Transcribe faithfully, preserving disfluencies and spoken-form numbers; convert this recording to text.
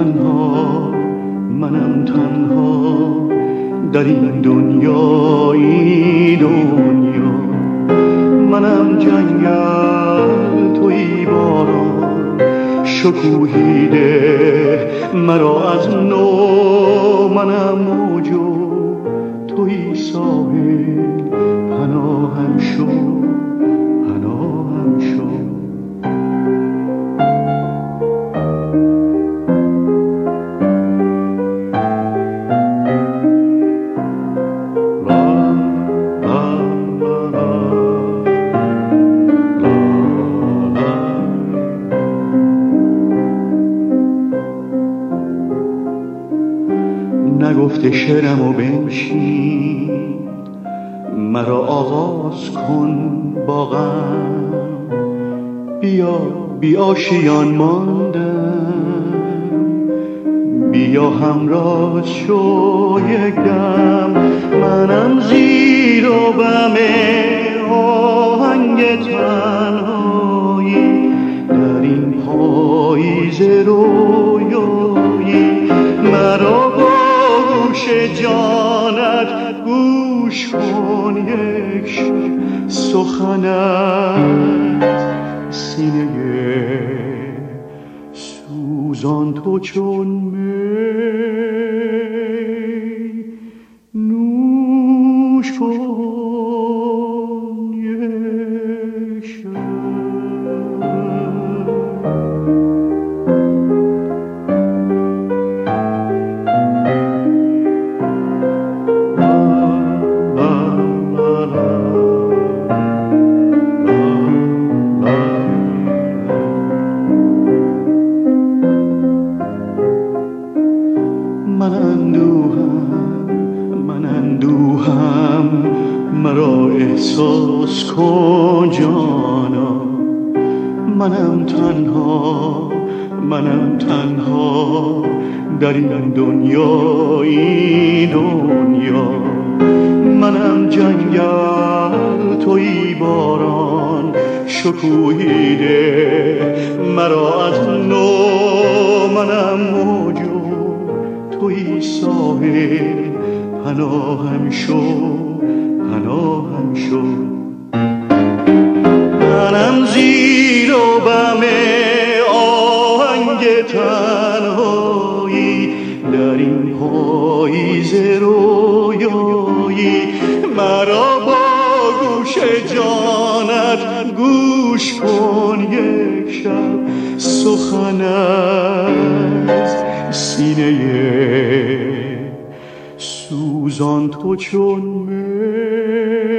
تنها، منم تنها در این دنیا، این دنیا. منم جنگل، تویی باران، شکوهیده مرا از نو. منم موج و تویی ساحل، پناهم شو، پناهم شو. نگفته شعرمو بنشین، مرا آغاز کن با غم. بیا بی آشیان ماندم، بیا همراز شو یک دم. منم زیر و بم آهنگ تنهایی، در این پاییز رویایی. مرا با گوش جانت گوش کن یک شب، سخنت سینه سوزان تو چون می. نوش کن یک شب. من اندوهم، من اندوهم، مرا احساس کن جانا. منم تنها، منم تنها در این دنیا، این دنیا. منم جنگل، تویی باران، شکوهیده مرا از نو. منم موج، تویی ساحل، پناهم شو، پناهم شو. منم زیر و بم آهنگ تنهایی، در این پاییز رویایی. مرا با گوش جانت گوش کن یک شب، سخنت سینه سوزان تو چون می.